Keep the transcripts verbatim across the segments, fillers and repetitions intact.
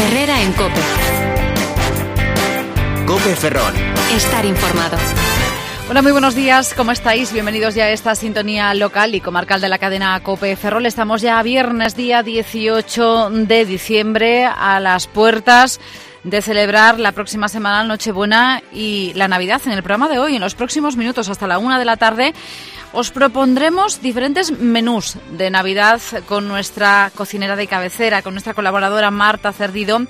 Herrera en COPE. COPE Ferrol. Estar informado. Hola, muy buenos días, ¿cómo estáis? Bienvenidos ya a esta sintonía local y comarcal de la cadena COPE Ferrol. Estamos ya viernes, día dieciocho de diciembre, a las puertas de celebrar la próxima semana Nochebuena y la Navidad. En el programa de hoy, en los próximos minutos, hasta la una de la tarde, os propondremos diferentes menús de Navidad con nuestra cocinera de cabecera, con nuestra colaboradora Marta Cerdido,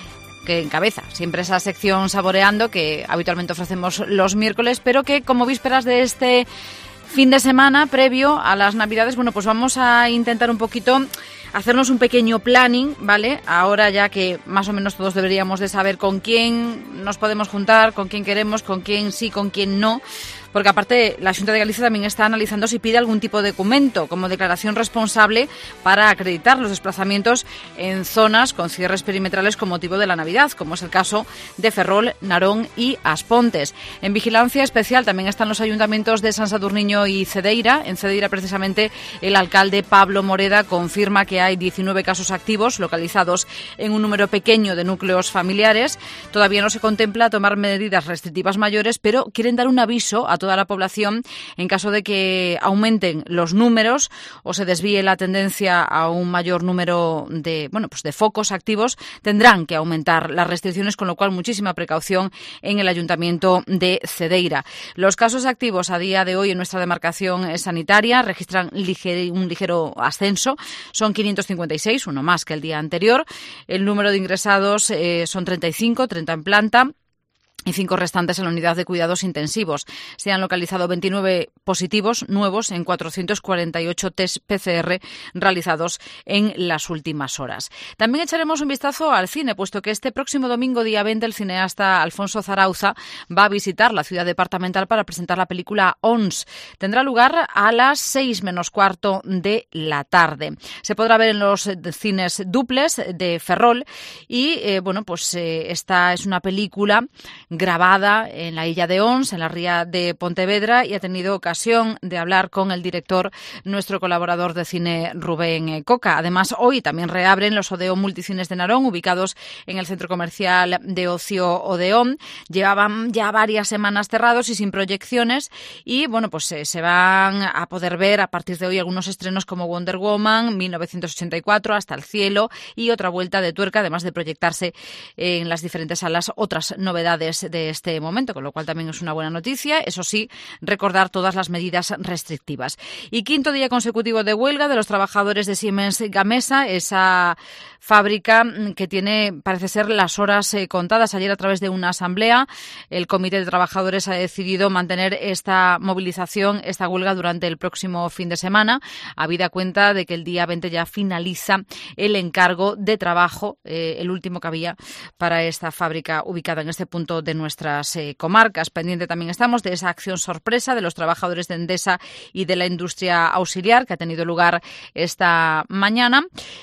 que encabeza siempre esa sección Saboreando que habitualmente ofrecemos los miércoles, pero que como vísperas de este fin de semana previo a las Navidades, bueno, pues vamos a intentar un poquito hacernos un pequeño planning, ¿vale? Ahora ya que más o menos todos deberíamos de saber con quién nos podemos juntar, con quién queremos, con quién sí, con quién no. Porque aparte la Xunta de Galicia también está analizando si pide algún tipo de documento como declaración responsable para acreditar los desplazamientos en zonas con cierres perimetrales con motivo de la Navidad, como es el caso de Ferrol, Narón y Aspontes. En vigilancia especial también están los ayuntamientos de San Sadurniño y Cedeira. En Cedeira, precisamente, el alcalde Pablo Moreda confirma que hay diecinueve casos activos localizados en un número pequeño de núcleos familiares. Todavía no se contempla tomar medidas restrictivas mayores, pero quieren dar un aviso a toda la población en caso de que aumenten los números o se desvíe la tendencia a un mayor número de, bueno, pues de focos activos, tendrán que aumentar las restricciones, con lo cual muchísima precaución en el ayuntamiento de Cedeira. Los casos activos a día de hoy en nuestra demarcación sanitaria registran liger, un ligero ascenso, son quinientos cincuenta y seis, uno más que el día anterior. El número de ingresados eh, son treinta y cinco, treinta en planta y cinco restantes en la unidad de cuidados intensivos. Se han localizado veintinueve positivos nuevos en cuatrocientos cuarenta y ocho test P C R realizados en las últimas horas. También echaremos un vistazo al cine, puesto que este próximo domingo, día veinte, el cineasta Alfonso Zarauza va a visitar la ciudad departamental para presentar la película Ons. Tendrá lugar a las seis menos cuarto de la tarde. Se podrá ver en los cines duples de Ferrol y, eh, bueno, pues eh, esta es una película grabada en la illa de Ons, en la ría de Pontevedra, y ha tenido ocasión de hablar con el director, nuestro colaborador de cine, Rubén Coca. Además, hoy también reabren los Odeón Multicines de Narón, ubicados en el centro comercial de ocio Odeón. Llevaban ya varias semanas cerrados y sin proyecciones y, bueno, pues eh, se van a poder ver a partir de hoy algunos estrenos como Wonder Woman, mil novecientos ochenta y cuatro, Hasta el cielo y otra vuelta de tuerca, además de proyectarse en las diferentes salas otras novedades de este momento, con lo cual también es una buena noticia. Eso sí, recordar todas las medidas restrictivas. Y quinto día consecutivo de huelga de los trabajadores de Siemens Gamesa, esa fábrica que tiene, parece ser, las horas eh, contadas. Ayer, a través de una asamblea, el Comité de Trabajadores ha decidido mantener esta movilización, esta huelga, durante el próximo fin de semana, habida cuenta de que el día veinte ya finaliza el encargo de trabajo, eh, el último que había para esta fábrica ubicada en este punto de de nuestras eh, comarcas. Pendiente también estamos de esa acción sorpresa de los trabajadores de Endesa y de la industria auxiliar que ha tenido lugar esta mañana.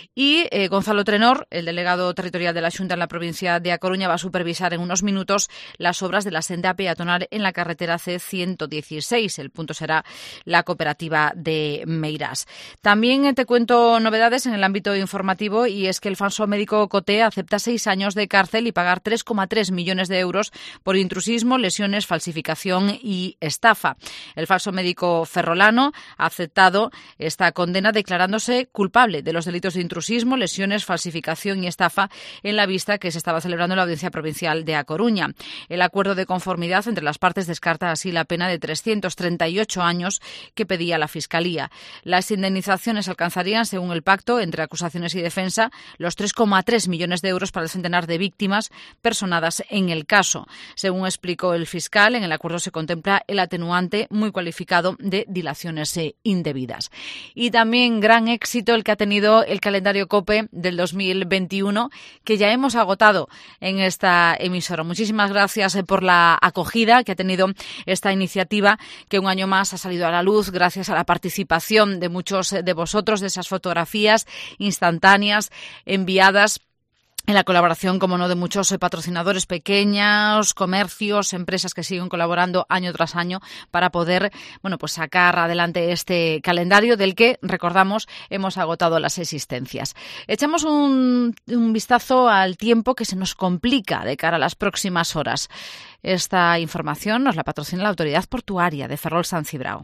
Y eh, Gonzalo Trenor, el delegado territorial de la Xunta en la provincia de A Coruña, va a supervisar en unos minutos las obras de la senda peatonal en la carretera C ciento dieciséis. El punto será la cooperativa de Meirás. También eh, te cuento novedades en el ámbito informativo, y es que el falso médico Coté acepta seis años de cárcel y pagar tres coma tres millones de euros por intrusismo, lesiones, falsificación y estafa. El falso médico ferrolano ha aceptado esta condena, declarándose culpable de los delitos de intrusismo, lesiones, falsificación y estafa en la vista que se estaba celebrando en la Audiencia Provincial de A Coruña. El acuerdo de conformidad entre las partes descarta así la pena de trescientos treinta y ocho años que pedía la Fiscalía. Las indemnizaciones alcanzarían, según el pacto entre acusaciones y defensa, los tres coma tres millones de euros para el centenar de víctimas personadas en el caso. Según explicó el fiscal, en el acuerdo se contempla el atenuante muy cualificado de dilaciones indebidas. Y también gran éxito el que ha tenido el calendario COPE del dos mil veintiuno, que ya hemos agotado en esta emisora. Muchísimas gracias por la acogida que ha tenido esta iniciativa, que un año más ha salido a la luz gracias a la participación de muchos de vosotros, de esas fotografías instantáneas enviadas en la colaboración, como no, de muchos patrocinadores pequeños, comercios, empresas que siguen colaborando año tras año para poder, bueno, pues sacar adelante este calendario del que, recordamos, hemos agotado las existencias. Echamos un, un vistazo al tiempo que se nos complica de cara a las próximas horas. Esta información nos la patrocina la Autoridad Portuaria de Ferrol-San Cibrao.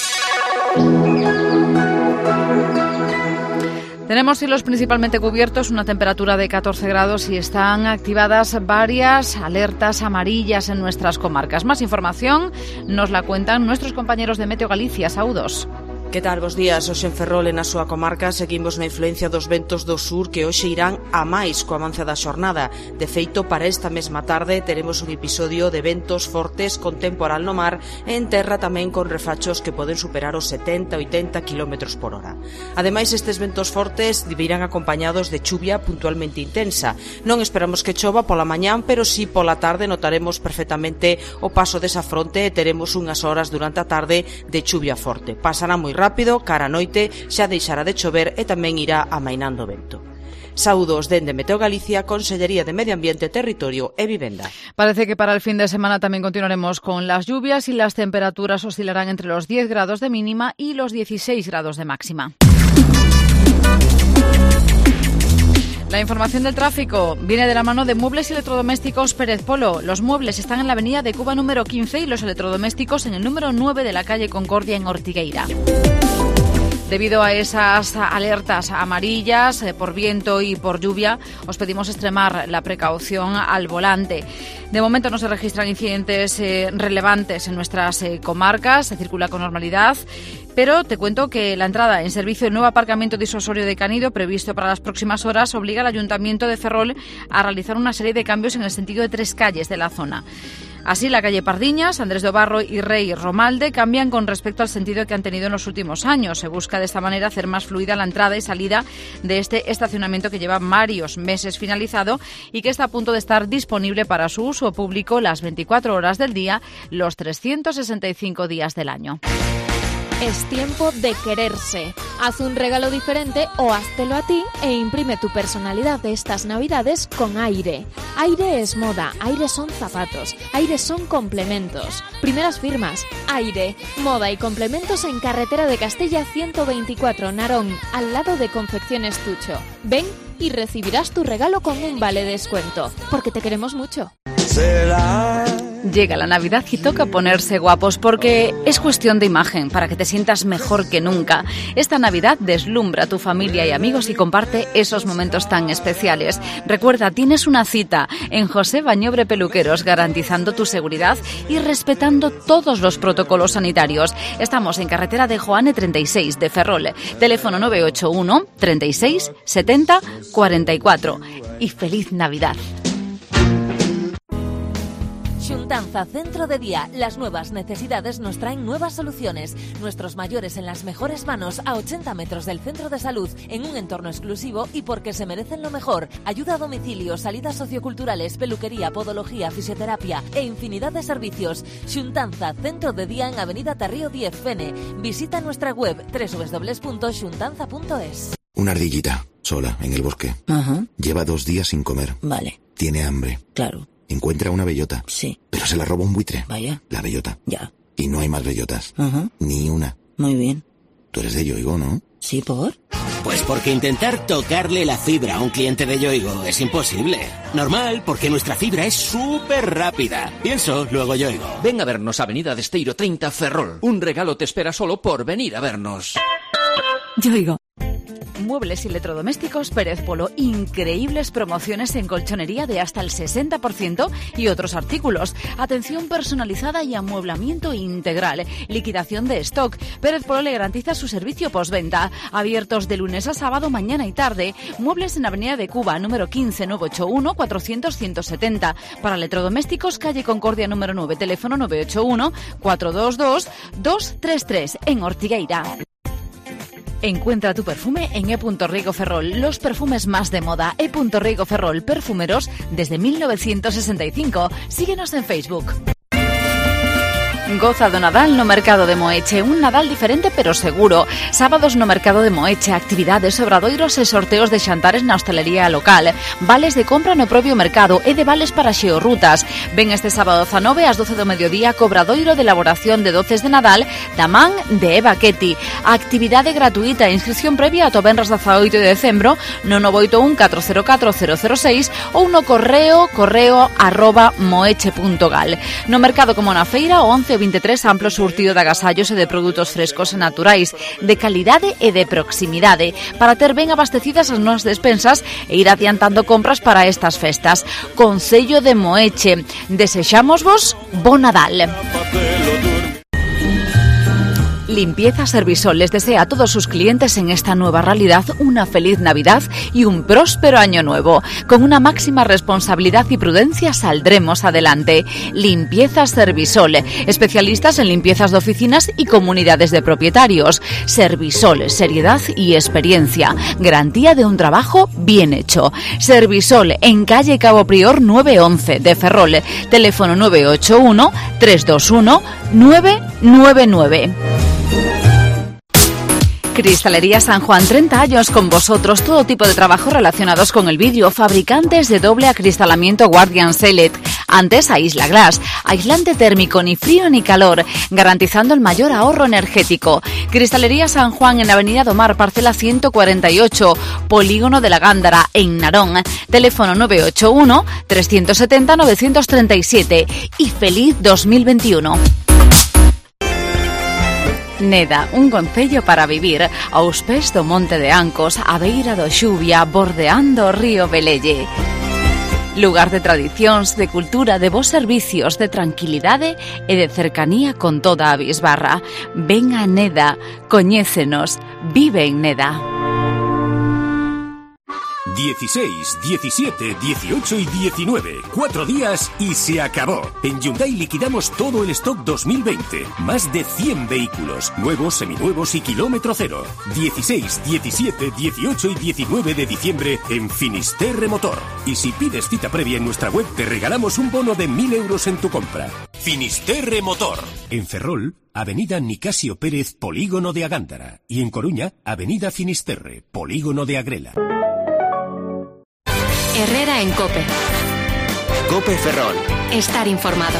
Tenemos cielos principalmente cubiertos, una temperatura de catorce grados y están activadas varias alertas amarillas en nuestras comarcas. Más información nos la cuentan nuestros compañeros de Meteo Galicia. Saúdos. Que tal? Bos días. Hoxe en Ferrol e na súa comarca seguimos na influencia dos ventos do sur que hoxe irán a máis co avance da xornada. De feito, para esta mesma tarde teremos un episodio de ventos fortes con temporal no mar e en terra tamén con refachos que poden superar os setenta a oitenta kilómetros por hora. Ademais, estes ventos fortes virán acompañados de chuvia puntualmente intensa. Non esperamos que chova pola mañán, pero sí pola tarde notaremos perfectamente o paso desa fronte e teremos unhas horas durante a tarde de chuvia forte. Pasará moi rápido, cara a noite xa deixará de chover e tamén irá amainando o vento. Saúdos dende Meteo Galicia, Consellería de Medio Ambiente, Territorio e Vivenda. Parece que para el fin de semana también continuaremos con las lluvias y las temperaturas oscilarán entre los diez grados de mínima y los dieciséis grados de máxima. La información del tráfico viene de la mano de Muebles y Electrodomésticos Pérez Polo. Los muebles están en la avenida de Cuba número quince y los electrodomésticos en el número nueve de la calle Concordia en Ortigueira. Debido a esas alertas amarillas eh, por viento y por lluvia, os pedimos extremar la precaución al volante. De momento no se registran incidentes eh, relevantes en nuestras eh, comarcas, se circula con normalidad, pero te cuento que la entrada en servicio del nuevo aparcamiento disuasorio de Canido, previsto para las próximas horas, obliga al Ayuntamiento de Ferrol a realizar una serie de cambios en el sentido de tres calles de la zona. Así, la calle Pardiñas, Andrés de Barro y Rey Romalde cambian con respecto al sentido que han tenido en los últimos años. Se busca de esta manera hacer más fluida la entrada y salida de este estacionamiento que lleva varios meses finalizado y que está a punto de estar disponible para su uso público las veinticuatro horas del día, los trescientos sesenta y cinco días del año. Es tiempo de quererse. Haz un regalo diferente o háztelo a ti e imprime tu personalidad de estas Navidades con Aire. Aire es moda, Aire son zapatos, Aire son complementos. Primeras firmas, Aire, moda y complementos en Carretera de Castilla ciento veinticuatro, Narón, al lado de Confecciones Tucho. Ven y recibirás tu regalo con un vale de descuento, porque te queremos mucho. Llega la Navidad y toca ponerse guapos porque es cuestión de imagen para que te sientas mejor que nunca. Esta Navidad deslumbra a tu familia y amigos y comparte esos momentos tan especiales. Recuerda, tienes una cita en José Bañobre Peluqueros, garantizando tu seguridad y respetando todos los protocolos sanitarios. Estamos en carretera de Joane treinta y seis de Ferrol. Teléfono nueve ocho uno, treinta y seis, setenta, cuarenta y cuatro. Y feliz Navidad. Xuntanza Centro de Día. Las nuevas necesidades nos traen nuevas soluciones. Nuestros mayores en las mejores manos a ochenta metros del centro de salud, en un entorno exclusivo y porque se merecen lo mejor. Ayuda a domicilio, salidas socioculturales, peluquería, podología, fisioterapia e infinidad de servicios. Xuntanza Centro de Día en Avenida Tarrío diez, Fene. Visita nuestra web doble u doble u doble u punto xuntanza punto es. Una ardillita, sola, en el bosque. Ajá. Lleva dos días sin comer. Vale. Tiene hambre. Claro. Encuentra una bellota. Sí. Pero se la roba un buitre. Vaya. La bellota. Ya. Y no hay más bellotas. Ajá. Ni una. Muy bien. Tú eres de Yoigo, ¿no? Sí, ¿por? Pues porque intentar tocarle la fibra a un cliente de Yoigo es imposible. Normal, porque nuestra fibra es súper rápida. Pienso, luego Yoigo. Ven a vernos, Avenida de Esteiro treinta, Ferrol. Un regalo te espera solo por venir a vernos. Yoigo. Muebles y Electrodomésticos Pérez Polo. Increíbles promociones en colchonería de hasta el sesenta por ciento y otros artículos. Atención personalizada y amueblamiento integral. Liquidación de stock. Pérez Polo le garantiza su servicio postventa. Abiertos de lunes a sábado, mañana y tarde. Muebles en Avenida de Cuba, número quince, nueve ocho uno, cuatrocientos, ciento setenta. Para electrodomésticos, calle Concordia número nueve, teléfono nueve ocho uno, cuatrocientos veintidós, doscientos treinta y tres, en Ortigueira. Encuentra tu perfume en E. Riego Ferrol, los perfumes más de moda. E. Riego Ferrol, perfumeros desde mil novecientos sesenta y cinco. Síguenos en Facebook. Goza do Nadal no Mercado de Moeche, un Nadal diferente pero seguro. Sábados no Mercado de Moeche, actividades, obradoiros e sorteos de xantares na hostelería local, vales de compra no propio mercado e de vales para xeorrutas. Ven este sábado dezanove ás doce do mediodía co obradoiro de elaboración de doces de Nadal da man de Eva Ketty. Actividade gratuita, inscripción previa ata o venres dezaoito de decembro no nove oito un catro cero catro cero cero seis ou no correo correo arroba moeche punto gal. No mercado como na feira, o once e vinte e tres amplo surtido de agasallos e de produtos frescos e naturais, de calidade e de proximidade, para ter ben abastecidas as nosas despensas e ir adiantando compras para estas festas. Concello de Moeche, desexámosvos bo Nadal. Limpieza Servisol les desea a todos sus clientes en esta nueva realidad una feliz Navidad y un próspero año nuevo. Con una máxima responsabilidad y prudencia saldremos adelante. Limpieza Servisol, especialistas en limpiezas de oficinas y comunidades de propietarios. Servisol, seriedad y experiencia. Garantía de un trabajo bien hecho. Servisol, en calle Cabo Prior nueve once de Ferrol. Teléfono nueve ocho uno tres dos uno nueve nueve nueve. Cristalería San Juan, treinta años con vosotros, todo tipo de trabajos relacionados con el vidrio, fabricantes de doble acristalamiento Guardian Select, antes a Isla Glass, aislante térmico, ni frío ni calor, garantizando el mayor ahorro energético. Cristalería San Juan en Avenida Domar, parcela ciento cuarenta y ocho, Polígono de la Gándara, en Narón, teléfono nueve ocho uno tres siete cero nueve tres siete y feliz dos mil veintiuno. Neda, un concello para vivir, aos pés do Monte de Ancos, a beira do Xuvia, bordeando o río Velelle. Lugar de tradicións, de cultura, de bons servicios, de tranquilidade e de cercanía con toda a bisbarra. Ven a Neda, coñécenos, vive en Neda. dieciséis, diecisiete, dieciocho y diecinueve. Cuatro días y se acabó. En Hyundai liquidamos todo el stock dos mil veinte. Más de cien vehículos, nuevos, seminuevos y kilómetro cero. dieciséis, diecisiete, dieciocho y diecinueve de diciembre en Finisterre Motor. Y si pides cita previa en nuestra web, te regalamos un bono de mil euros en tu compra. Finisterre Motor. En Ferrol, Avenida Nicasio Pérez, Polígono de Agándara. Y en Coruña, Avenida Finisterre, Polígono de Agrela. Herrera en COPE. COPE Ferrol. Estar informado.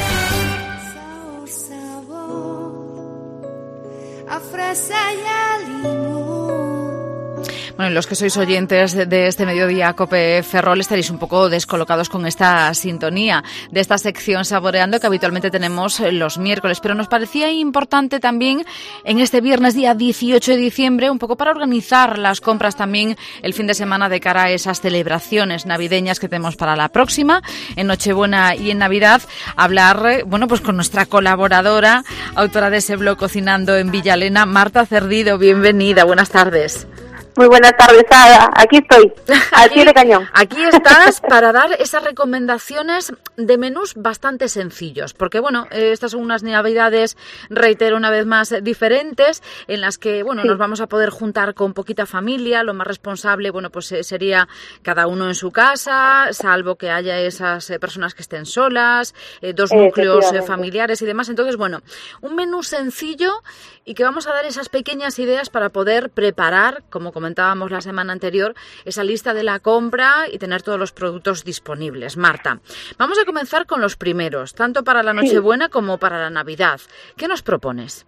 Bueno, los que sois oyentes de este mediodía COPE Ferrol estaréis un poco descolocados con esta sintonía de esta sección Saboreando que habitualmente tenemos los miércoles, pero nos parecía importante también en este viernes día dieciocho de diciembre, un poco para organizar las compras también el fin de semana de cara a esas celebraciones navideñas que tenemos para la próxima, en Nochebuena y en Navidad, hablar, bueno, pues con nuestra colaboradora, autora de ese blog Cocinando en Villalena, Marta Cerdido. Bienvenida, buenas tardes. Muy buenas tardes, Ada. Aquí estoy, al pie de cañón. Aquí estás para dar esas recomendaciones de menús bastante sencillos, porque bueno, estas son unas navidades, reitero una vez más, diferentes, en las que bueno, sí. nos vamos a poder juntar con poquita familia. Lo más responsable, bueno, pues sería cada uno en su casa, salvo que haya esas personas que estén solas, eh, dos núcleos eh, familiares y demás. Entonces, bueno, un menú sencillo y que vamos a dar esas pequeñas ideas para poder preparar, como comentábamos la semana anterior, esa lista de la compra y tener todos los productos disponibles. Marta, vamos a comenzar con los primeros, tanto para la Nochebuena sí. como para la Navidad. ¿Qué nos propones?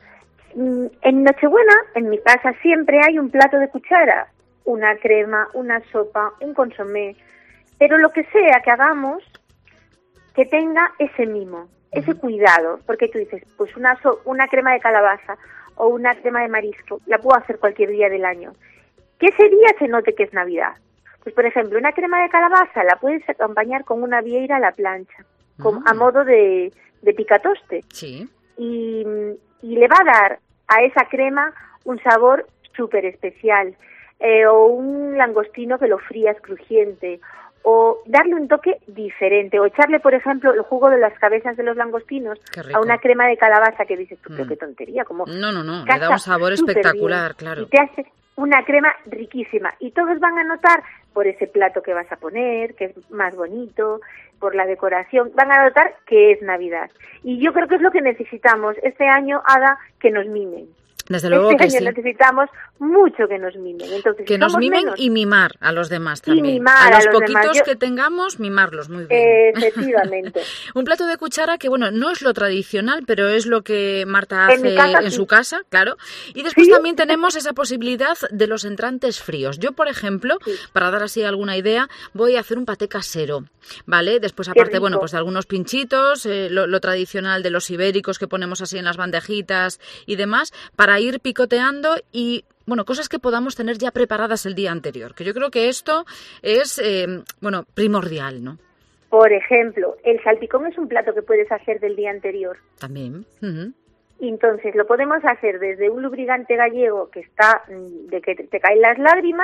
En Nochebuena, en mi casa, siempre hay un plato de cuchara, una crema, una sopa, un consomé, pero lo que sea que hagamos, que tenga ese mimo, ese cuidado, porque tú dices, pues una, so- una crema de calabaza o una crema de marisco, la puedo hacer cualquier día del año. ¿Qué sería se note que es Navidad? Pues, por ejemplo, una crema de calabaza la puedes acompañar con una vieira a la plancha, con, mm. a modo de, de picatoste. Sí. Y, y le va a dar a esa crema un sabor súper especial. Eh, o un langostino que lo frías crujiente, o darle un toque diferente, o echarle, por ejemplo, el jugo de las cabezas de los langostinos a una crema de calabaza que dices, tú, mm. pero qué tontería, como no, no, no, le da un sabor espectacular, bien, claro. Y te hace una crema riquísima, y todos van a notar por ese plato que vas a poner, que es más bonito, por la decoración, van a notar que es Navidad. Y yo creo que es lo que necesitamos este año, Ada, que nos mimen. Desde luego este que año sí. necesitamos mucho que nos mimen. Entonces, que si nos mimen menos, y mimar a los demás también. Y mimar a los a los poquitos demás. Yo... que tengamos, mimarlos muy bien. Efectivamente. Un plato de cuchara que, bueno, no es lo tradicional, pero es lo que Marta hace en, casa, en sí. su casa, claro. Y después ¿Sí? también tenemos esa posibilidad de los entrantes fríos. Yo, por ejemplo, sí. para dar así alguna idea, voy a hacer un paté casero, ¿vale? Después, aparte, bueno, pues de algunos pinchitos, eh, lo, lo tradicional de los ibéricos que ponemos así en las bandejitas y demás, para ir picoteando y, bueno, cosas que podamos tener ya preparadas el día anterior, que yo creo que esto es, eh, bueno, primordial, ¿no? Por ejemplo, el salpicón es un plato que puedes hacer del día anterior. También. Uh-huh. Entonces, lo podemos hacer desde un lubricante gallego que está, de que te caen las lágrimas,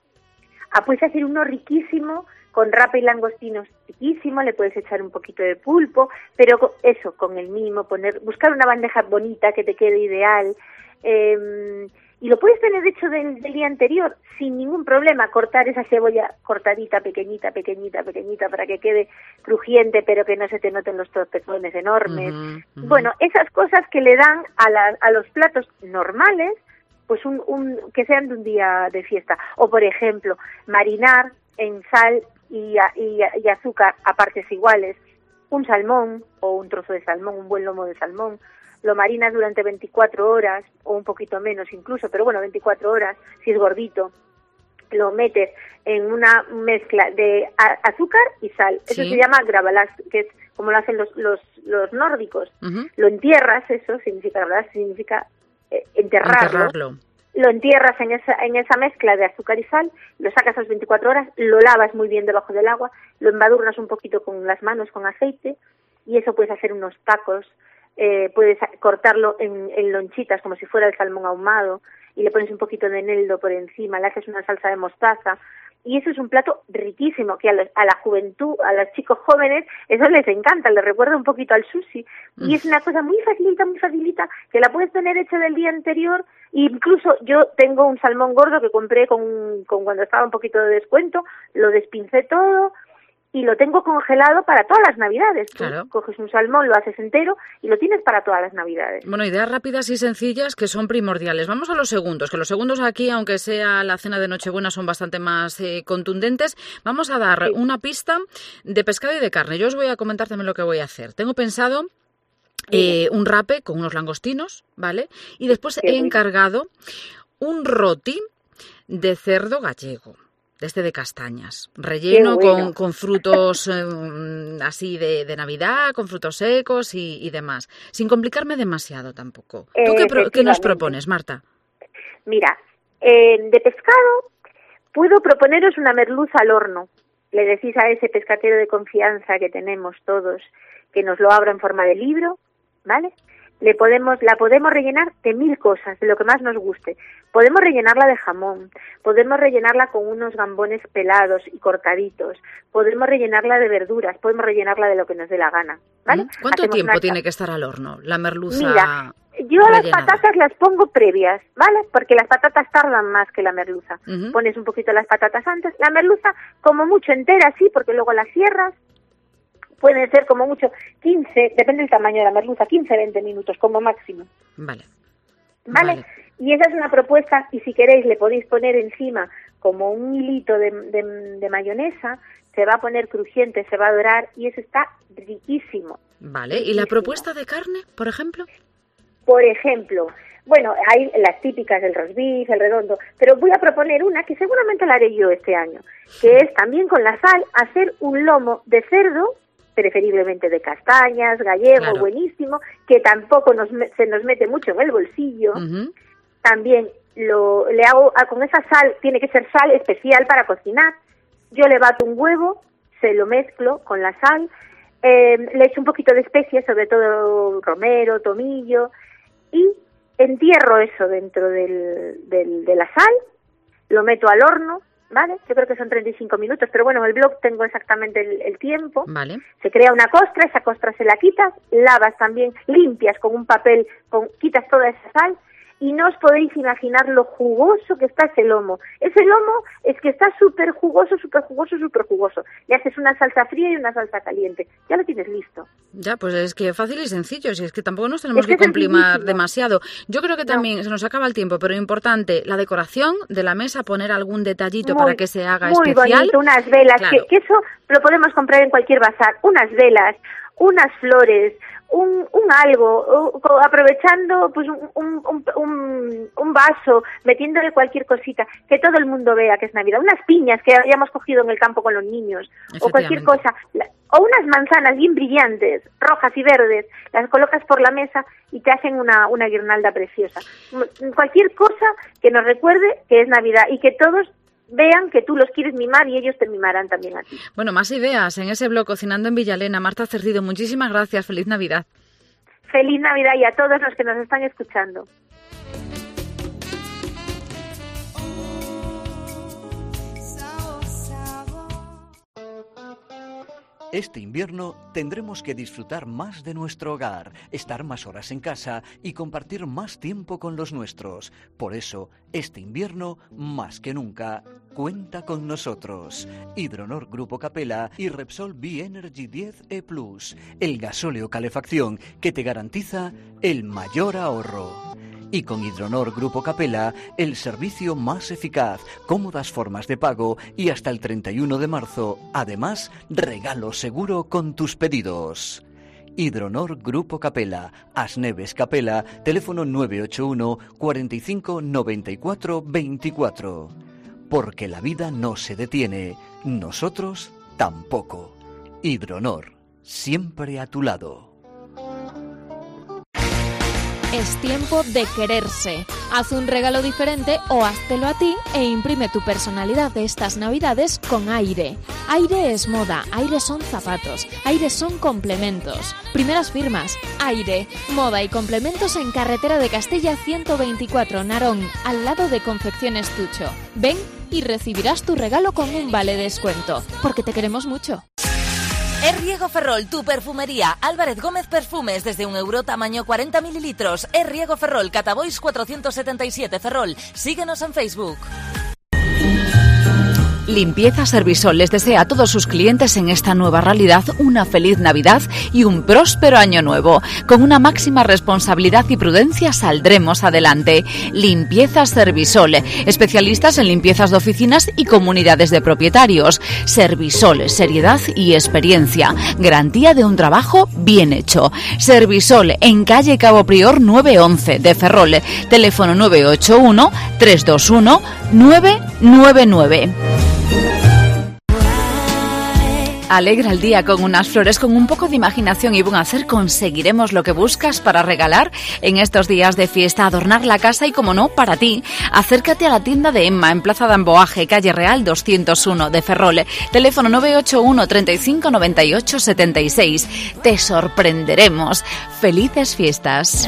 a puedes hacer uno riquísimo, con rapa y langostinos riquísimo, le puedes echar un poquito de pulpo, pero eso, con el mimo, poner, buscar una bandeja bonita que te quede ideal, eh, y lo puedes tener hecho del, del día anterior sin ningún problema, cortar esa cebolla cortadita, pequeñita, pequeñita, pequeñita, para que quede crujiente, pero que no se te noten los tropezones enormes. Uh-huh, uh-huh. Bueno, esas cosas que le dan a, la, a los platos normales, pues un, un que sean de un día de fiesta. O, por ejemplo, marinar en sal y, a, y, a, y azúcar a partes iguales un salmón o un trozo de salmón, un buen lomo de salmón. Lo marinas durante veinticuatro horas, o un poquito menos incluso, pero bueno, veinticuatro horas, si es gordito. Lo metes en una mezcla de azúcar y sal. Sí. Eso se llama gravalás, que es como lo hacen los los, los nórdicos. Uh-huh. Lo entierras, eso significa, gravalás significa eh, enterrarlo. enterrarlo. Lo entierras en esa en esa mezcla de azúcar y sal, lo sacas a las veinticuatro horas, lo lavas muy bien debajo del agua, lo embadurnas un poquito con las manos con aceite, y eso puedes hacer unos tacos. Eh, puedes cortarlo en, en lonchitas como si fuera el salmón ahumado y le pones un poquito de eneldo por encima, le haces una salsa de mostaza y eso es un plato riquísimo que a, los, a la juventud, a los chicos jóvenes, eso les encanta, les recuerda un poquito al sushi y es una cosa muy facilita, muy facilita que la puedes tener hecha del día anterior. Incluso yo tengo un salmón gordo que compré con, con cuando estaba un poquito de descuento, lo despincé todo y lo tengo congelado para todas las Navidades. Claro. Tú coges un salmón, lo haces entero y lo tienes para todas las Navidades. Bueno, ideas rápidas y sencillas que son primordiales. Vamos a los segundos, que los segundos aquí, aunque sea la cena de Nochebuena, son bastante más eh, contundentes. Vamos a dar sí. una pista de pescado y de carne. Yo os voy a comentar también lo que voy a hacer. Tengo pensado eh, un rape con unos langostinos, ¿vale? Y después Qué he rico. encargado un roti de cerdo gallego. De este de castañas, relleno bueno. con, con frutos eh, así de, de Navidad, con frutos secos y, y demás, sin complicarme demasiado tampoco. ¿Tú qué, pro, qué nos propones, Marta? Mira, eh, de pescado puedo proponeros una merluza al horno. Le decís a ese pescatero de confianza que tenemos todos que nos lo abra en forma de libro, ¿vale? Le podemos, la podemos rellenar de mil cosas, de lo que más nos guste. Podemos rellenarla de jamón, podemos rellenarla con unos gambones pelados y cortaditos, podemos rellenarla de verduras, podemos rellenarla de lo que nos dé la gana, ¿vale? ¿Cuánto Hacemos tiempo una... tiene que estar al horno la merluza? Mira, yo rellenada. Las patatas las pongo previas, ¿vale? Porque las patatas tardan más que la merluza. Uh-huh. Pones un poquito las patatas antes, la merluza como mucho entera, sí, porque luego la cierras. Pueden ser como mucho quince, depende del tamaño de la merluza, quince a veinte minutos como máximo. Vale. vale. Vale. Y esa es una propuesta, y si queréis le podéis poner encima como un hilito de, de, de mayonesa, se va a poner crujiente, se va a dorar, y eso está riquísimo. Vale, ¿y la propuesta de carne, por ejemplo? Por ejemplo, bueno, hay las típicas del roast beef, el redondo, pero voy a proponer una que seguramente la haré yo este año, que es también con la sal hacer un lomo de cerdo, preferiblemente de castañas, gallego, claro. buenísimo, que tampoco nos, se nos mete mucho en el bolsillo. Uh-huh. También lo le hago con esa sal, tiene que ser sal especial para cocinar. Yo le bato un huevo, se lo mezclo con la sal, eh, le echo un poquito de especias, sobre todo romero, tomillo, y entierro eso dentro del, del, de la sal, lo meto al horno, ¿vale? Yo creo que son treinta y cinco minutos, pero bueno, en el blog tengo exactamente el, el tiempo. Vale. Se crea una costra, esa costra se la quitas, lavas también, limpias con un papel, con, quitas toda esa sal, y no os podéis imaginar lo jugoso que está ese lomo. Ese lomo es que está súper jugoso, súper jugoso, súper jugoso. Le haces una salsa fría y una salsa caliente. Ya lo tienes listo. Ya, pues es que fácil y sencillo, si es que tampoco nos tenemos es que, que complimar demasiado. Yo creo que también no. se nos acaba el tiempo, pero importante, la decoración de la mesa, poner algún detallito muy, para que se haga muy especial. Muy bonito, unas velas, claro. que, que eso lo podemos comprar en cualquier bazar. Unas velas, unas flores, un, un algo, aprovechando pues un, un, un, un vaso, metiéndole cualquier cosita, que todo el mundo vea que es Navidad. Unas piñas que hayamos cogido en el campo con los niños, o cualquier cosa, o unas manzanas bien brillantes, rojas y verdes, las colocas por la mesa y te hacen una, una guirnalda preciosa. Cualquier cosa que nos recuerde que es Navidad y que todos vean que tú los quieres mimar y ellos te mimarán también a ti. Bueno, más ideas en ese blog Cocinando en Villalena. Marta Cerdido, muchísimas gracias. Feliz Navidad. Feliz Navidad y a todos los que nos están escuchando. Este invierno tendremos que disfrutar más de nuestro hogar, estar más horas en casa y compartir más tiempo con los nuestros. Por eso, este invierno, más que nunca, cuenta con nosotros. Hidronor Grupo Capella y Repsol B-Energy diez E Plus, el gasóleo calefacción que te garantiza el mayor ahorro. Y con Hidronor Grupo Capella, el servicio más eficaz, cómodas formas de pago y hasta el treinta y uno de marzo, además, regalo seguro con tus pedidos. Hidronor Grupo Capella, Asneves Capella, teléfono nueve ocho uno, cuarenta y cinco, noventa y cuatro, veinticuatro. Porque la vida no se detiene, nosotros tampoco. Hidronor, siempre a tu lado. Es tiempo de quererse. Haz un regalo diferente o háztelo a ti e imprime tu personalidad de estas Navidades con Aire. Aire es moda, Aire son zapatos, Aire son complementos. Primeras firmas, Aire, moda y complementos en Carretera de Castilla ciento veinticuatro, Narón, al lado de Confecciones Tucho. Ven y recibirás tu regalo con un vale de descuento, porque te queremos mucho. Es Riego Ferrol, tu perfumería. Álvarez Gómez Perfumes, desde un euro, tamaño cuarenta mililitros. Es Riego Ferrol, Catabois cuatrocientos setenta y siete, Ferrol. Síguenos en Facebook. Limpieza Servisol les desea a todos sus clientes en esta nueva realidad una feliz Navidad y un próspero año nuevo. Con una máxima responsabilidad y prudencia saldremos adelante. Limpieza Servisol, especialistas en limpiezas de oficinas y comunidades de propietarios. Servisol, seriedad y experiencia. Garantía de un trabajo bien hecho. Servisol, en calle Cabo Prior nueve once de Ferrol. Teléfono nueve ocho uno, tres dos uno, nueve nueve nueve. Alegra el día con unas flores, con un poco de imaginación y buen hacer conseguiremos lo que buscas para regalar en estos días de fiesta, adornar la casa y, como no, para ti. Acércate a la tienda de Emma en Plaza de Amboaje, calle Real doscientos uno de Ferrol. Teléfono nueve ocho uno, treinta y cinco, noventa y ocho, setenta y seis. Te sorprenderemos. Felices fiestas.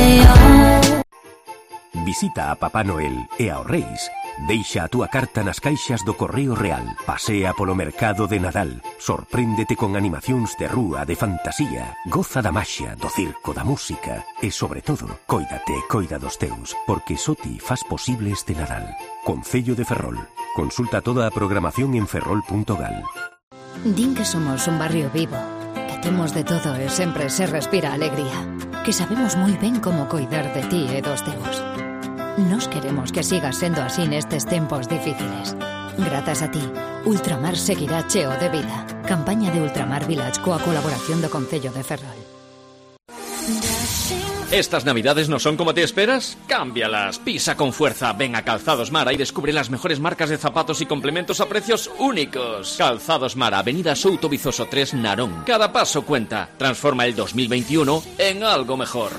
Visita a Papá Noel e ahorréis. Deixa a túa carta nas caixas do Correo Real. Pasea polo mercado de Nadal. Sorpréndete con animacións de rúa, de fantasía. Goza da maxia, do circo, da música. E, sobre todo, cóidate e coida dos teus, porque só ti faz posible este Nadal. Concello de Ferrol. Consulta toda a programación en ferrol punto gal. Din que somos un barrio vivo, que temos de todo e sempre se respira alegría, que sabemos moi ben como coidar de ti e dos teus. Nos queremos que sigas sendo así nestes tempos difíciles. Grazas a ti, Ultramar seguirá cheo de vida. Campaña de Ultramar Village coa colaboración do Concello de Ferrol. ¿Estas navidades no son como te esperas? Cámbialas, pisa con fuerza, ven a Calzados Mara y descubre las mejores marcas de zapatos y complementos a precios únicos. Calzados Mara, avenida Souto Vizoso tres, Narón. Cada paso cuenta, transforma el dos mil veintiuno en algo mejor.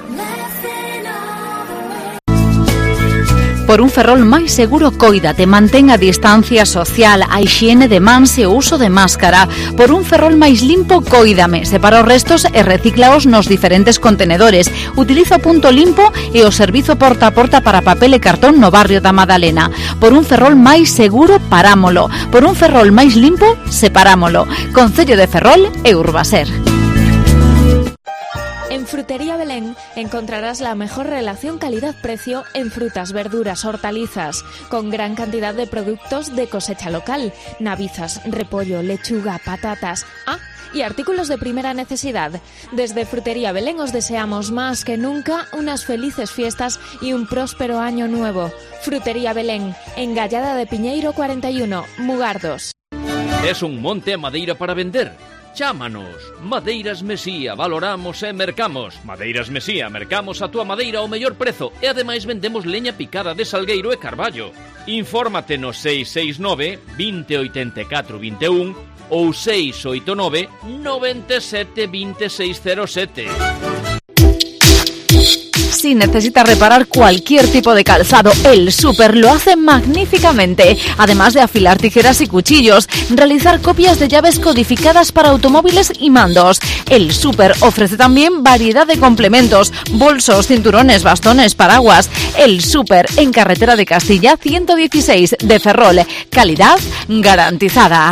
Por un Ferrol máis seguro, cóidate, mantén a distancia social, a hixiene de mans e o uso de máscara. Por un Ferrol máis limpo, cóidame, separa os restos e recíclaos nos diferentes contenedores. Utiliza o punto limpo e o servizo porta a porta para papel e cartón no barrio da Madalena. Por un Ferrol máis seguro, parámolo. Por un Ferrol máis limpo, separámolo. Concello de Ferrol e Urbaser. En Frutería Belén encontrarás la mejor relación calidad-precio en frutas, verduras, hortalizas, con gran cantidad de productos de cosecha local, navizas, repollo, lechuga, patatas, ah, y artículos de primera necesidad. Desde Frutería Belén os deseamos más que nunca unas felices fiestas y un próspero año nuevo. Frutería Belén, en Gallada de Piñeiro cuarenta y uno, Mugardos. Es un monte a madeira para vender? Chámanos. Madeiras Mesía, valoramos e mercamos. Madeiras Mesía, mercamos a túa madeira ao mellor prezo e ademais vendemos leña picada de salgueiro e carballo. Infórmate no seis seis nove, vinte, oitenta e catro, vinte e un ou seis oito nove, noventa e sete, vinte e seis cero sete. Si necesitas reparar cualquier tipo de calzado, El Súper lo hace magníficamente. Además de afilar tijeras y cuchillos, realizar copias de llaves codificadas para automóviles y mandos. El Súper ofrece también variedad de complementos, bolsos, cinturones, bastones, paraguas. El Súper, en Carretera de Castilla ciento dieciséis de Ferrol. Calidad garantizada.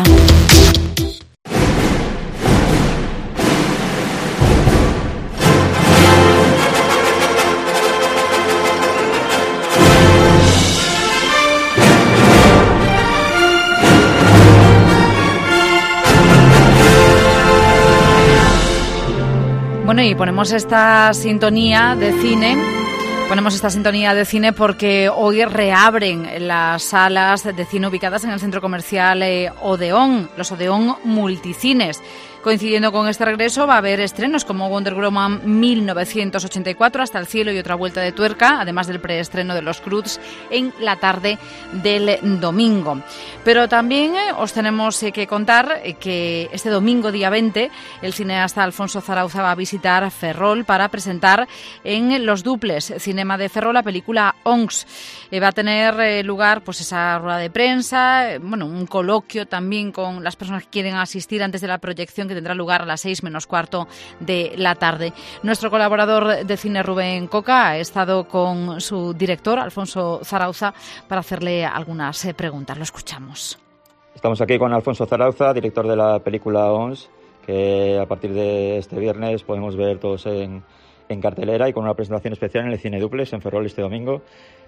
Bueno, y ponemos esta sintonía de cine, ponemos esta sintonía de cine porque hoy reabren las salas de cine ubicadas en el centro comercial eh, Odeón, los Odeón Multicines. Coincidiendo con este regreso va a haber estrenos como Wonder Woman mil novecientos ochenta y cuatro, Hasta el cielo y otra vuelta de tuerca, además del preestreno de Los Cruz en la tarde del domingo. Pero también eh, os tenemos eh, que contar eh, que este domingo día veinte el cineasta Alfonso Zarauza va a visitar Ferrol para presentar en Los Duples, Cinema de Ferrol, la película Oncs. Eh, va a tener eh, lugar pues esa rueda de prensa, eh, bueno, un coloquio también con las personas que quieren asistir antes de la proyección, que tendrá lugar a las seis menos cuarto de la tarde. Nuestro colaborador de cine, Rubén Coca, ha estado con su director, Alfonso Zarauza, para hacerle algunas eh, preguntas. Lo escuchamos. Estamos aquí con Alfonso Zarauza, director de la película Oncs, que a partir de este viernes podemos ver todos en, en cartelera y con una presentación especial en el Cine Duples en Ferrol este domingo.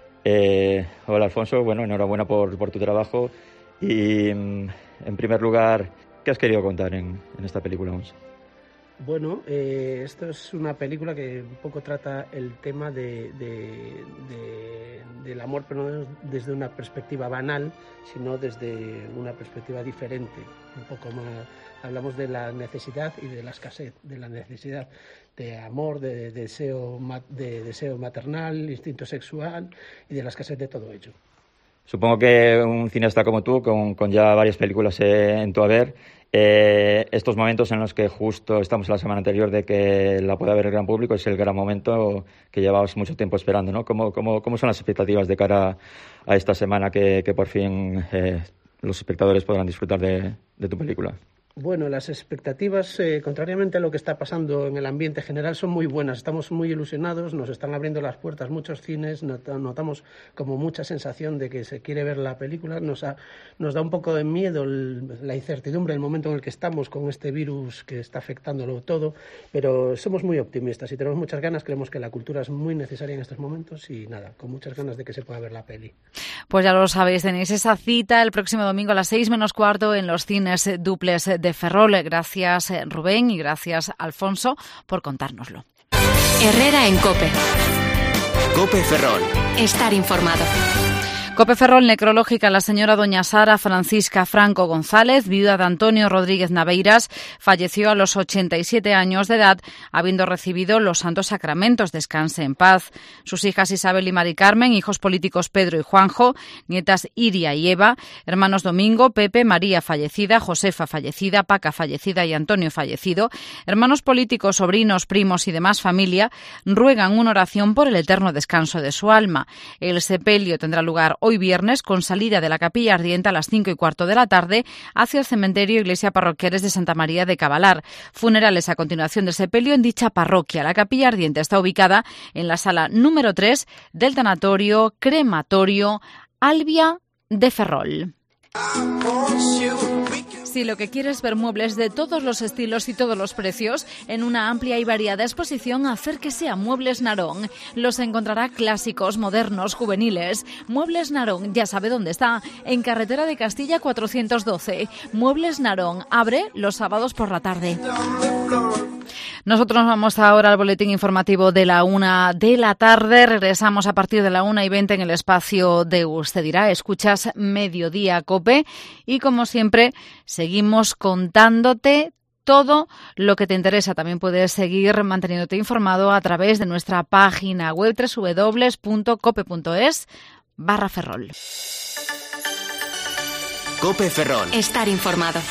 Eh, hola Alfonso, bueno, enhorabuena por, por tu trabajo y en primer lugar, ¿qué has querido contar en, en esta película Oncs? Bueno, eh, esto es una película que un poco trata el tema de, de, de, del amor, pero no desde una perspectiva banal, sino desde una perspectiva diferente. Un poco más, hablamos de la necesidad y de la escasez, de la necesidad de amor, de, de, deseo, de deseo maternal, instinto sexual y de la escasez de todo ello. Supongo que un cineasta como tú, con, con ya varias películas eh, en tu haber, eh, estos momentos en los que justo estamos la semana anterior de que la pueda ver el gran público, es el gran momento que llevabas mucho tiempo esperando, ¿no? ¿Cómo, cómo, cómo son las expectativas de cara a esta semana que, que por fin eh, los espectadores podrán disfrutar de, de tu película? Bueno, las expectativas, eh, contrariamente a lo que está pasando en el ambiente general, son muy buenas. Estamos muy ilusionados, nos están abriendo las puertas muchos cines, notamos como mucha sensación de que se quiere ver la película. Nos, ha, nos da un poco de miedo el, la incertidumbre del momento en el que estamos con este virus que está afectándolo todo, pero somos muy optimistas y tenemos muchas ganas. Creemos que la cultura es muy necesaria en estos momentos y nada, con muchas ganas de que se pueda ver la peli. Pues ya lo sabéis, tenéis esa cita el próximo domingo a las seis menos cuarto en los cines Duples de Ferrol. Gracias Rubén y gracias Alfonso por contárnoslo. Herrera en COPE. COPE Ferrol. Estar informado. COPE Ferrol necrológica. La señora doña Sara Francisca Franco González, viuda de Antonio Rodríguez Naveiras, falleció a los ochenta y siete años de edad, habiendo recibido los santos sacramentos. Descanse en paz. Sus hijas Isabel y Mari Carmen, hijos políticos Pedro y Juanjo, nietas Iria y Eva, hermanos Domingo, Pepe, María fallecida, Josefa fallecida, Paca fallecida y Antonio fallecido, hermanos políticos, sobrinos, primos y demás familia, ruegan una oración por el eterno descanso de su alma. El sepelio tendrá lugar hoy viernes con salida de la Capilla Ardiente a las cinco y cuarto de la tarde hacia el cementerio Iglesia Parroquiales de Santa María de Cabalar. Funerales a continuación del sepelio en dicha parroquia. La Capilla Ardiente está ubicada en la sala número tres del tanatorio crematorio Albia de Ferrol. Si lo que quieres es ver muebles de todos los estilos y todos los precios, en una amplia y variada exposición, acérquese a Muebles Narón. Los encontrará clásicos, modernos, juveniles. Muebles Narón, ya sabe dónde está, en Carretera de Castilla cuatrocientos doce. Muebles Narón, abre los sábados por la tarde. Nosotros vamos ahora al boletín informativo de la una de la tarde. Regresamos a partir de la una y veinte en el espacio de Usted Dirá. Escuchas Mediodía Cope y, como siempre, seguimos contándote todo lo que te interesa. También puedes seguir manteniéndote informado a través de nuestra página web doble u doble u doble u punto cope punto es barra Ferrol. Cope Ferrol. Estar informado.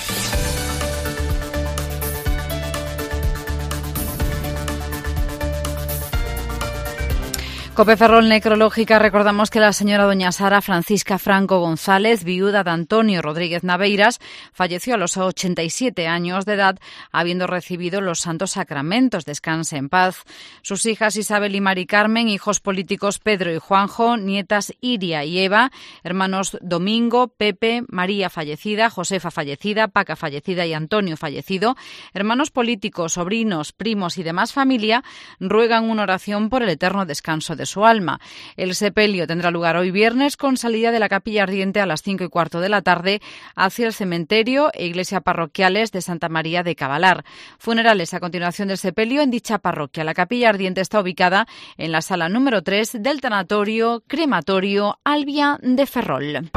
Cope Ferrol Necrológica. Recordamos que la señora doña Sara Francisca Franco González, viuda de Antonio Rodríguez Naveiras, falleció a los ochenta y siete años de edad, habiendo recibido los santos sacramentos. Descanse en paz. Sus hijas Isabel y Mari Carmen, hijos políticos Pedro y Juanjo, nietas Iria y Eva, hermanos Domingo, Pepe, María fallecida, Josefa fallecida, Paca fallecida y Antonio fallecido, hermanos políticos, sobrinos, primos y demás familia, ruegan una oración por el eterno descanso de su alma. El sepelio tendrá lugar hoy viernes con salida de la capilla ardiente a las cinco y cuarto de la tarde hacia el cementerio e iglesia parroquiales de Santa María de Cabalar. Funerales a continuación del sepelio en dicha parroquia. La capilla ardiente está ubicada en la sala número tres del tanatorio crematorio Albia de Ferrol.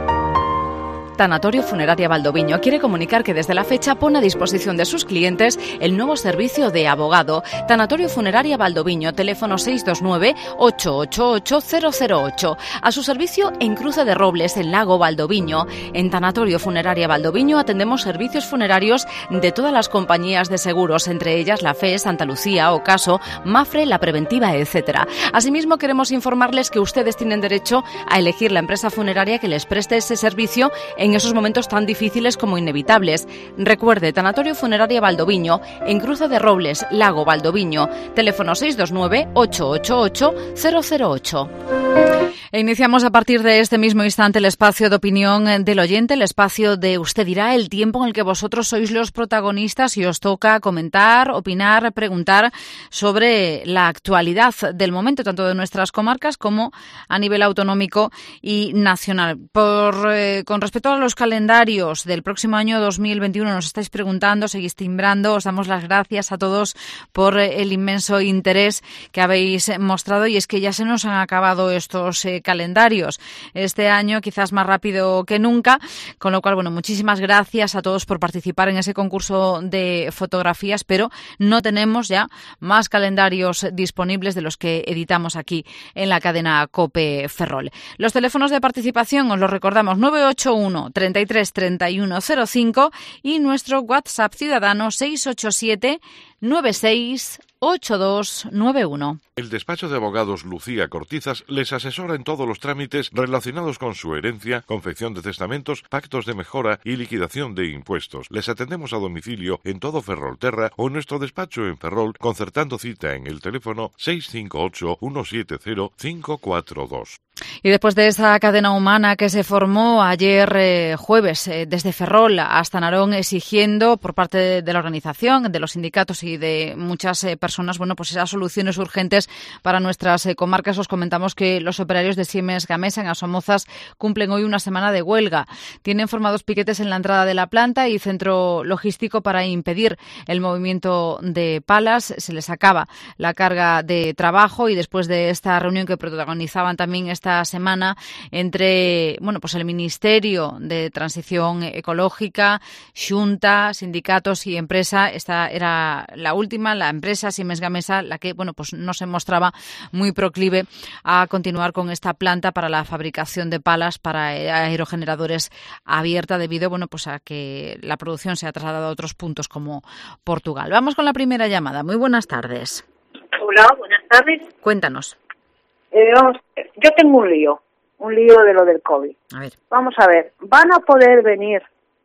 Tanatorio Funeraria Valdoviño quiere comunicar que desde la fecha pone a disposición de sus clientes el nuevo servicio de abogado. Tanatorio Funeraria Valdoviño, teléfono seis dos nueve, ocho ocho ocho, cero cero ocho. A su servicio en Cruce de Robles, en Lago Valdoviño. En Tanatorio Funeraria Valdoviño atendemos servicios funerarios de todas las compañías de seguros, entre ellas la F E, Santa Lucía, Ocaso, Mafre, La Preventiva, etcétera. Asimismo, queremos informarles que ustedes tienen derecho a elegir la empresa funeraria que les preste ese servicio en esos momentos tan difíciles como inevitables. Recuerde, Tanatorio Funeraria Valdoviño, en Cruce de Robles, Lago Valdoviño, teléfono seis dos nueve, ocho ocho ocho, cero cero ocho. E iniciamos a partir de este mismo instante el espacio de opinión del oyente, el espacio de Usted Dirá, el tiempo en el que vosotros sois los protagonistas y os toca comentar, opinar, preguntar sobre la actualidad del momento, tanto de nuestras comarcas como a nivel autonómico y nacional. Por eh, con respecto a los calendarios del próximo año dos mil veintiuno, nos estáis preguntando, seguís timbrando, os damos las gracias a todos por eh, el inmenso interés que habéis mostrado, y es que ya se nos han acabado estos eh, calendarios este año, quizás más rápido que nunca, con lo cual, bueno, muchísimas gracias a todos por participar en ese concurso de fotografías, pero no tenemos ya más calendarios disponibles de los que editamos aquí en la cadena Cope Ferrol. Los teléfonos de participación os los recordamos: nueve ocho uno, treinta y tres, treinta y uno, cero cinco y nuestro WhatsApp ciudadano seis ocho siete, nueve seis, ocho dos nueve uno. El despacho de abogados Lucía Cortizas les asesora en todos los trámites relacionados con su herencia, confección de testamentos, pactos de mejora y liquidación de impuestos. Les atendemos a domicilio en todo Ferrolterra o en nuestro despacho en Ferrol, concertando cita en el teléfono seis cinco ocho, uno siete cero, cinco cuatro dos. Y después de esa cadena humana que se formó ayer eh, jueves eh, desde Ferrol hasta Narón, exigiendo por parte de, de la organización, de los sindicatos y de muchas eh, personas, bueno, pues esas soluciones urgentes para nuestras eh, comarcas, os comentamos que los operarios de Siemens Gamesa en Asomozas cumplen hoy una semana de huelga. Tienen formados piquetes en la entrada de la planta y centro logístico para impedir el movimiento de palas. Se les acaba la carga de trabajo, y después de esta reunión que protagonizaban también esta semana entre, bueno, pues el Ministerio de Transición Ecológica, Xunta, sindicatos y empresa, esta era la última, la empresa Siemens Gamesa, la que, bueno, pues no se mostraba muy proclive a continuar con esta planta para la fabricación de palas para aerogeneradores abierta, debido, bueno, pues a que la producción se ha trasladado a otros puntos como Portugal. Vamos con la primera llamada. Muy buenas tardes. Hola, buenas tardes. Cuéntanos. Eh, vamos, yo tengo un lío, un lío de lo del COVID. A ver. Vamos a ver, ¿van a poder venir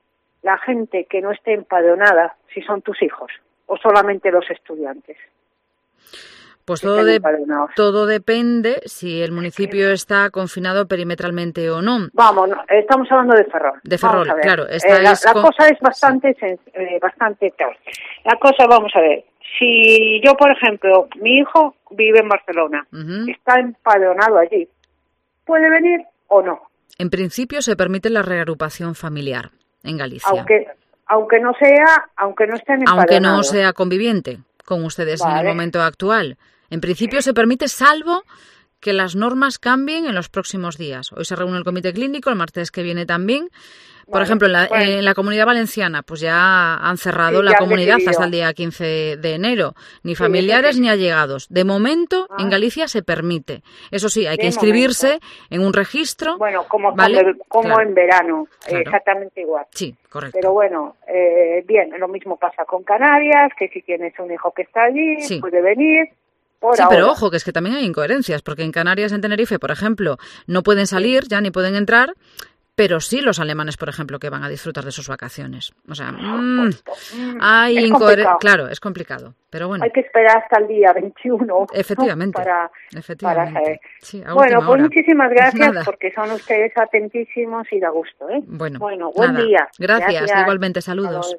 la gente que no esté empadronada si son tus hijos o solamente los estudiantes? Pues todo, de, todo depende si el municipio está confinado perimetralmente o no. Vamos, no, estamos hablando de Ferrol. De Ferrol, claro. Eh, la la con... cosa es bastante, sí. eh, bastante claro. La cosa, vamos a ver. Si yo, por ejemplo, mi hijo vive en Barcelona, uh-huh. está empadronado allí, ¿puede venir o no? En principio se permite la reagrupación familiar en Galicia. Aunque, aunque no sea, aunque no estén empadronados. Aunque no sea conviviente con ustedes vale. en el momento actual. En principio se permite, salvo que las normas cambien en los próximos días. Hoy se reúne el comité clínico, el martes que viene también. Por vale, ejemplo, en la, bueno. en la Comunidad Valenciana, pues ya han cerrado sí, la comunidad hasta el día quince de enero. Ni sí, familiares sí. ni allegados. De momento, ah. en Galicia se permite. Eso sí, hay de que inscribirse momento. en un registro. Bueno, como, ¿vale? como claro. en verano, claro. exactamente igual. Sí, correcto. Pero bueno, eh, bien, lo mismo pasa con Canarias, que si tienes un hijo que está allí, sí. puede venir. Por sí, ahora. Pero ojo, que es que también hay incoherencias, porque en Canarias, en Tenerife, por ejemplo, no pueden salir ya ni pueden entrar, pero sí los alemanes, por ejemplo, que van a disfrutar de sus vacaciones. O sea, mmm, hay incoherencias. Claro, es complicado, pero bueno. Hay que esperar hasta el día veintiuno. Efectivamente. ¿no? Para, efectivamente. Para saber. Sí, bueno, pues hora. muchísimas gracias, Nada. porque son ustedes atentísimos y da gusto, ¿eh? Bueno, bueno buen nada. día. Gracias, gracias. igualmente, saludos.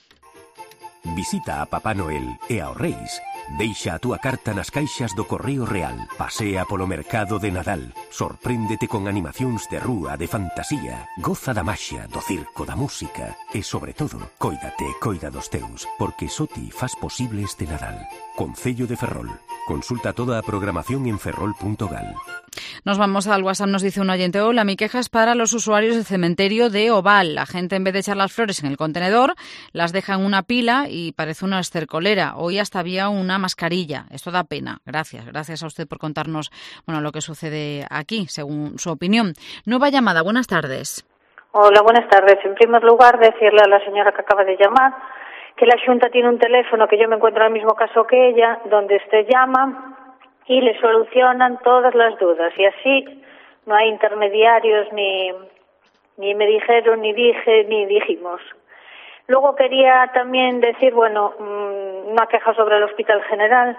Visita a Papá Noel e aos Reis. Deixa a túa carta nas caixas do Correo Real. Pasea polo mercado de Nadal. Sorpréndete con animacións de rúa, de fantasía. Goza da maxia, do circo, da música. E, sobre todo, cóidate e coida dos teus, porque só ti faz posible este Nadal. Concello de Ferrol. Consulta toda a programación en ferrol punto gal. Nos vamos al WhatsApp, nos dice un oyente: hola, mi queja es para los usuarios del cementerio de Oval. La gente, en vez de echar las flores en el contenedor, las deja en una pila y parece una estercolera. Hoy hasta había una mascarilla. Esto da pena. Gracias, gracias a usted por contarnos, bueno, lo que sucede aquí, según su opinión. Nueva llamada, buenas tardes. Hola, buenas tardes. En primer lugar, decirle a la señora que acaba de llamar que la Xunta tiene un teléfono, que yo me encuentro en el mismo caso que ella, donde usted llama y le solucionan todas las dudas, y así no hay intermediarios, ni ni me dijeron, ni dije, ni dijimos. Luego quería también decir, bueno, una queja sobre el Hospital General,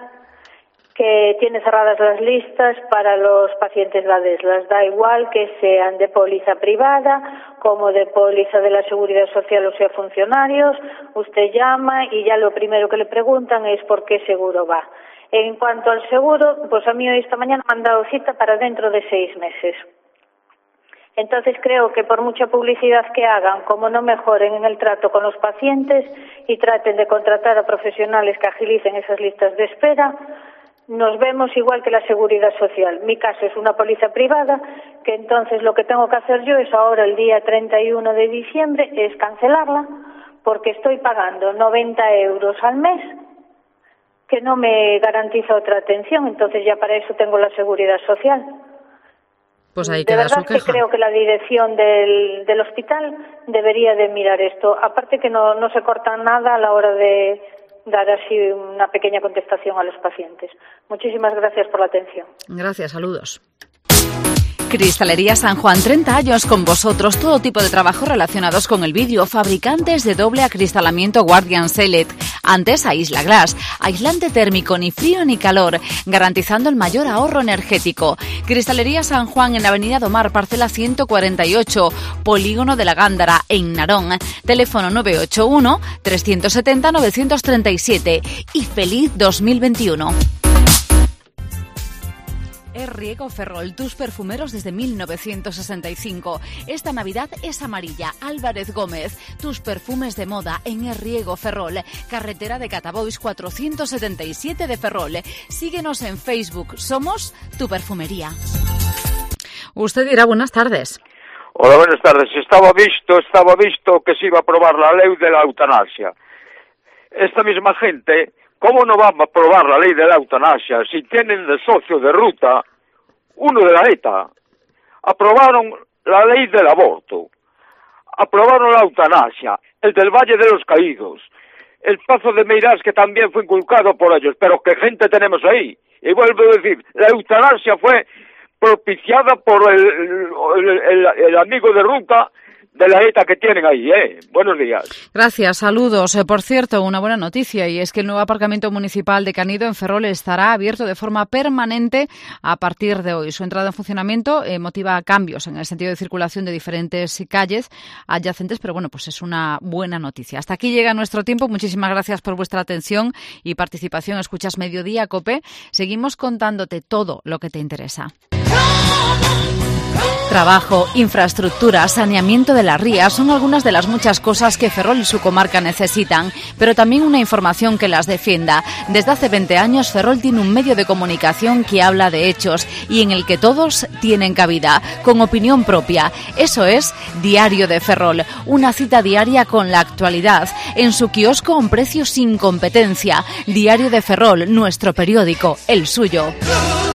que tiene cerradas las listas para los pacientes de ADES. Las da igual que sean de póliza privada como de póliza de la Seguridad Social, o sea, funcionarios. Usted llama y ya lo primero que le preguntan es por qué seguro va. En cuanto al seguro, pues a mí hoy esta mañana me han dado cita para dentro de seis meses. Entonces creo que por mucha publicidad que hagan, como no mejoren en el trato con los pacientes y traten de contratar a profesionales que agilicen esas listas de espera, nos vemos igual que la Seguridad Social. Mi caso es una póliza privada, que entonces lo que tengo que hacer yo es ahora, el día treinta y uno de diciembre, es cancelarla, porque estoy pagando noventa euros al mes, que no me garantiza otra atención. Entonces ya para eso tengo la Seguridad Social. Pues ahí de queda verdad su queja. Que creo que la dirección del, del hospital debería de mirar esto. Aparte que no, no se corta nada a la hora de dar así una pequeña contestación a los pacientes. Muchísimas gracias por la atención. Gracias, saludos. Cristalería San Juan, treinta años con vosotros, todo tipo de trabajos relacionados con el vidrio, fabricantes de doble acristalamiento Guardian Select, antes a Isla Glass, aislante térmico, ni frío ni calor, garantizando el mayor ahorro energético. Cristalería San Juan en Avenida Domar, parcela ciento cuarenta y ocho, Polígono de la Gándara, en Narón, teléfono nueve ocho uno, tres siete cero, nueve tres siete y feliz dos mil veintiuno. Es Riego Ferrol, tus perfumeros desde mil novecientos sesenta y cinco. Esta Navidad es amarilla. Álvarez Gómez, tus perfumes de moda en Es Riego Ferrol. Carretera de Catabois cuatrocientos setenta y siete de Ferrol. Síguenos en Facebook. Somos tu perfumería. Usted dirá buenas tardes. Hola, buenas tardes. Estaba visto, estaba visto que se iba a aprobar la ley de la eutanasia. Esta misma gente, ¿cómo no va a aprobar la ley de la eutanasia si tienen de socio de ruta uno de la E T A? Aprobaron la ley del aborto, aprobaron la eutanasia, el del Valle de los Caídos, el Pazo de Meirás, que también fue inculcado por ellos, pero ¿qué gente tenemos ahí? Y vuelvo a decir, la eutanasia fue propiciada por el, el, el, el amigo de ruta de la ETA que tienen ahí, ¿eh? Buenos días. Gracias, saludos. Eh, por cierto, una buena noticia, y es que el nuevo aparcamiento municipal de Canido en Ferrol estará abierto de forma permanente a partir de hoy. Su entrada en funcionamiento eh, motiva cambios en el sentido de circulación de diferentes calles adyacentes, pero bueno, pues es una buena noticia. Hasta aquí llega nuestro tiempo. Muchísimas gracias por vuestra atención y participación. Escuchas Mediodía Cope. Seguimos contándote todo lo que te interesa. Trabajo, infraestructura, saneamiento de las rías son algunas de las muchas cosas que Ferrol y su comarca necesitan, pero también una información que las defienda. Desde hace veinte años Ferrol tiene un medio de comunicación que habla de hechos y en el que todos tienen cabida, con opinión propia. Eso es Diario de Ferrol, una cita diaria con la actualidad, en su kiosco a un precio sin competencia. Diario de Ferrol, nuestro periódico, el suyo.